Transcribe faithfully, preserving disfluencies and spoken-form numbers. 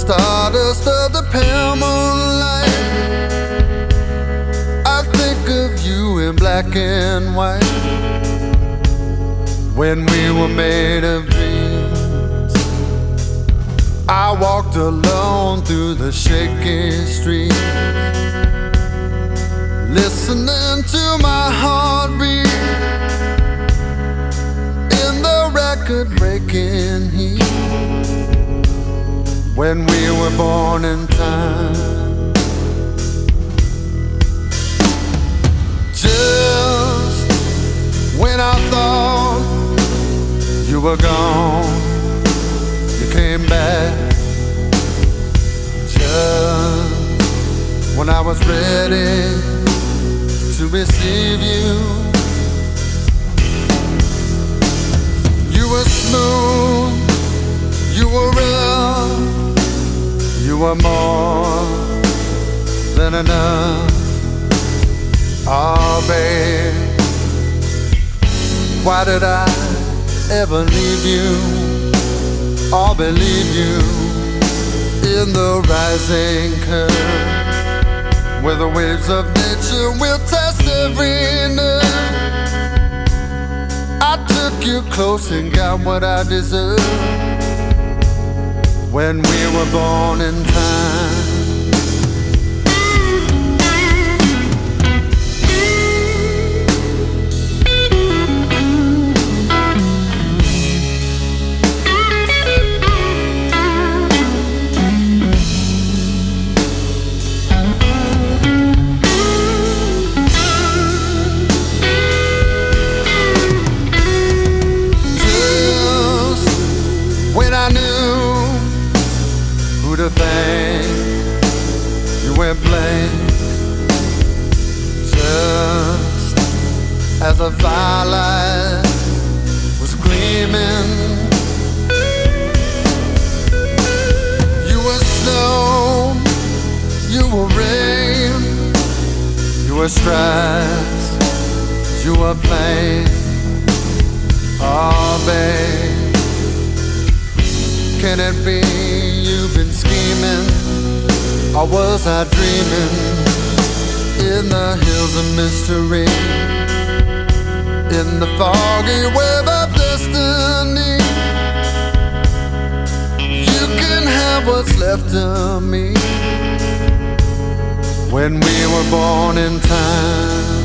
stardust of the pale moonlight. I think of you in black and white, when we were made of dreams. I walked alone through the shaky streets, listening to my heartbeat in the record-breaking heat. When we were born in time, just when I thought you were gone, you came back. Just when I was ready to receive you, you were smooth, you were real, you were more than enough. Oh, babe, why did I ever leave you or believe you in the rising curve, where the waves of nature will test every nerve? I took you close and got what I deserved when we were born in time. I knew who to thank, you went blank, just as a firelight was gleaming. You were snow, you were rain, you were stripes, you were plain. Oh, babe, can it be you've been scheming, or was I dreaming in the hills of mystery, in the foggy web of destiny? You can have what's left of me when we were born in time.